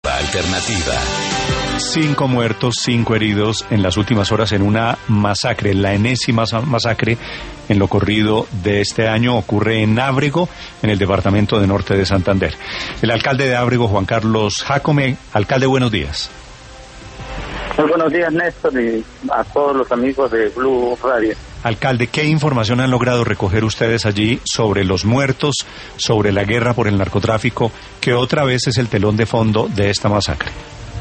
Alternativa. 5 muertos, 5 heridos en las últimas horas en una masacre, la enésima masacre en lo corrido de este año. Ocurre en Ábrego, en el departamento de Norte de Santander. El alcalde de Ábrego, Juan Carlos Jácome. Alcalde, buenos días. Muy buenos días, Néstor, y a todos los amigos de Blue Radio. Alcalde, ¿qué información han logrado recoger ustedes allí sobre los muertos, sobre la guerra por el narcotráfico, que otra vez es el telón de fondo de esta masacre?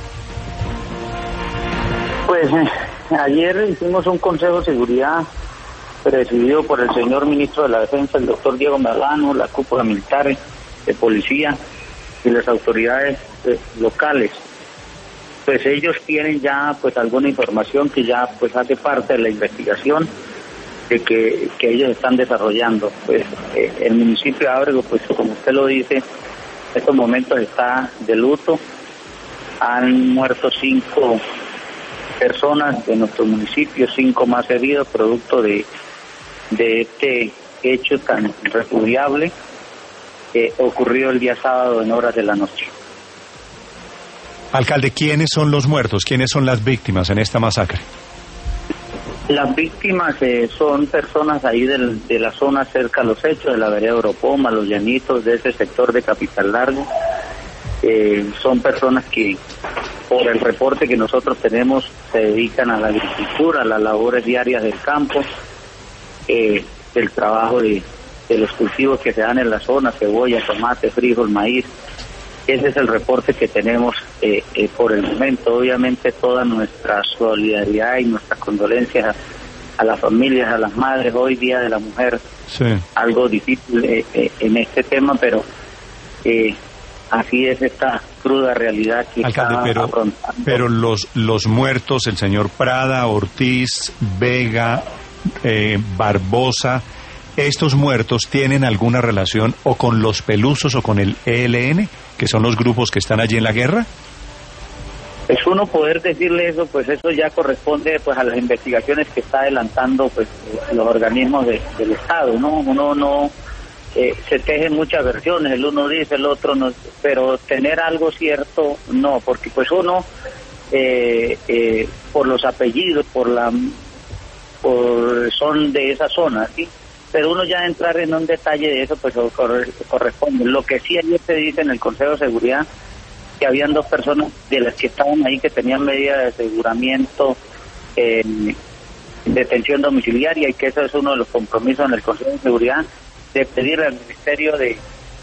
Pues ayer hicimos un consejo de seguridad presidido por el señor ministro de la Defensa, el doctor Diego Medrano, la cúpula militar de policía y las autoridades locales. Pues ellos tienen ya pues alguna información que ya pues hace parte de la investigación de que ellos están desarrollando. Pues el municipio de Ábrego, pues como usted lo dice, en estos momentos está de luto. Han muerto 5 personas de nuestro municipio, 5 más heridos, producto de este hecho tan repudiable que ocurrió el día sábado en horas de la noche. Alcalde, ¿quiénes son los muertos? ¿Quiénes son las víctimas en esta masacre? Las víctimas son personas ahí de la zona cerca a los hechos, de la vereda Oropoma, Los Llanitos, de ese sector de Capital Largo. Son personas que, por el reporte que nosotros tenemos, se dedican a la agricultura, a las labores diarias del campo, el trabajo de los cultivos que se dan en la zona, cebolla, tomate, frijol, maíz. Ese es el reporte que tenemos por el momento. Obviamente toda nuestra solidaridad y nuestras condolencias a las familias, a las madres. Hoy Día de la Mujer, sí. Algo difícil en este tema, pero así es esta cruda realidad que alcalde, está afrontando. Pero los muertos, el señor Prada, Ortiz, Vega, Barbosa, ¿estos muertos tienen alguna relación o con los Pelusos o con el ELN, que son los grupos que están allí en la guerra? Es uno poder decirle eso, pues eso ya corresponde pues a las investigaciones que está adelantando pues los organismos del Estado, ¿no? Uno no se tejen muchas versiones, el uno dice, el otro no, pero tener algo cierto no, porque pues uno por los apellidos, son de esa zona, ¿sí? Pero uno ya entrar en un detalle de eso pues corresponde. Lo que sí ayer se dice en el Consejo de Seguridad, que habían 2 personas de las que estaban ahí que tenían medida de aseguramiento en detención domiciliaria, y que eso es uno de los compromisos en el Consejo de Seguridad, de pedir al Ministerio de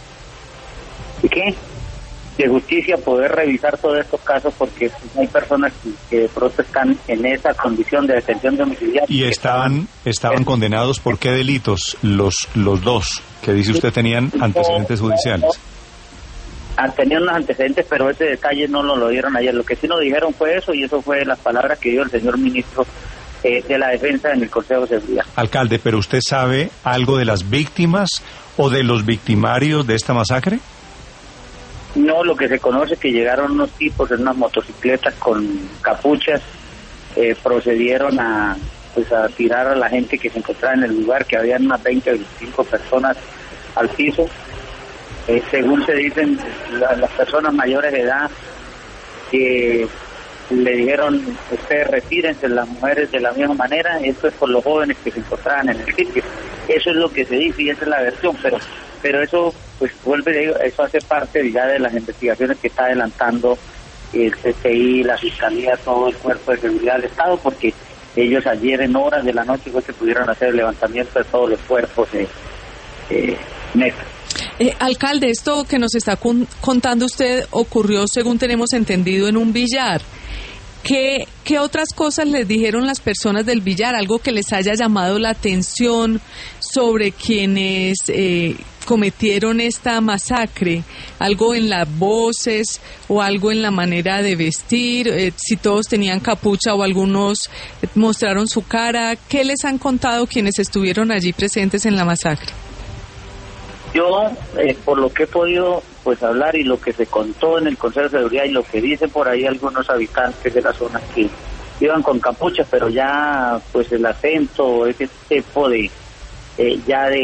Justicia poder revisar todos estos casos, porque pues, hay personas que de pronto están en esa condición de detención domiciliaria. ¿Y estaban condenados por qué delitos los 2 que dice usted tenían antecedentes judiciales? Tenían unos antecedentes, pero ese detalle no lo dieron ayer. Lo que sí nos dijeron fue eso, y eso fue las palabras que dio el señor ministro de la Defensa en el Consejo de Seguridad. Alcalde, ¿pero usted sabe algo de las víctimas o de los victimarios de esta masacre? No, lo que se conoce es que llegaron unos tipos en unas motocicletas con capuchas, procedieron a tirar a la gente que se encontraba en el lugar, que habían unas 20 o 25 personas al piso. Según se dicen las personas mayores de edad, que le dijeron, ustedes retírense, las mujeres de la misma manera. Esto es por los jóvenes que se encontraban en el sitio. Eso es lo que se dice y esa es la versión, pero eso pues eso hace parte ya de las investigaciones que está adelantando el CTI, la Fiscalía, todo el Cuerpo de Seguridad del Estado, porque ellos ayer en horas de la noche fue que pudieron hacer el levantamiento de todos los cuerpos alcalde, esto que nos está contando usted ocurrió, según tenemos entendido, en un billar. ¿Qué otras cosas les dijeron las personas del billar? Algo que les haya llamado la atención sobre quienes cometieron esta masacre, algo en las voces o algo en la manera de vestir, si todos tenían capucha o algunos mostraron su cara. ¿Qué les han contado quienes estuvieron allí presentes en la masacre? Yo, por lo que he podido pues hablar y lo que se contó en el Consejo de Seguridad y lo que dicen por ahí algunos habitantes de la zona, que iban con capuchas, pero ya pues el acento, ese tipo de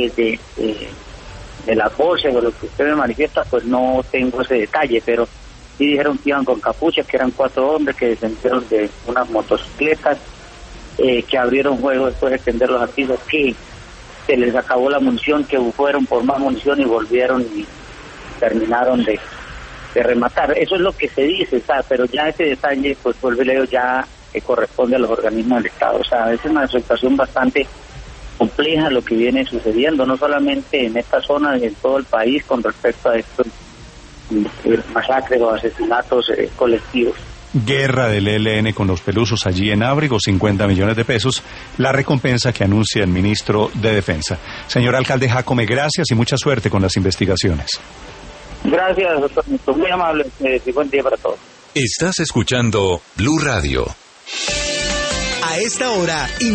las voces o lo que usted me manifiesta, pues no tengo ese detalle, pero sí dijeron que iban con capuchas, que eran 4 hombres que descendieron de unas motocicletas, que abrieron fuego después de extender los avisos, que se les acabó la munición, que fueron por más munición y volvieron y terminaron de rematar. Eso es lo que se dice, ¿sabes? Pero ya ese detalle, pues vuelve Leo, ya corresponde a los organismos del Estado. O sea, es una situación bastante compleja lo que viene sucediendo, no solamente en esta zona, sino en todo el país con respecto a estos masacres o asesinatos colectivos. Guerra del ELN con los pelusos allí en Ábrego, 50 millones de pesos, la recompensa que anuncia el ministro de Defensa. Señor alcalde Jácome, gracias y mucha suerte con las investigaciones. Gracias, doctor. Muy amable. Buen día para todos. Estás escuchando Blue Radio. A esta hora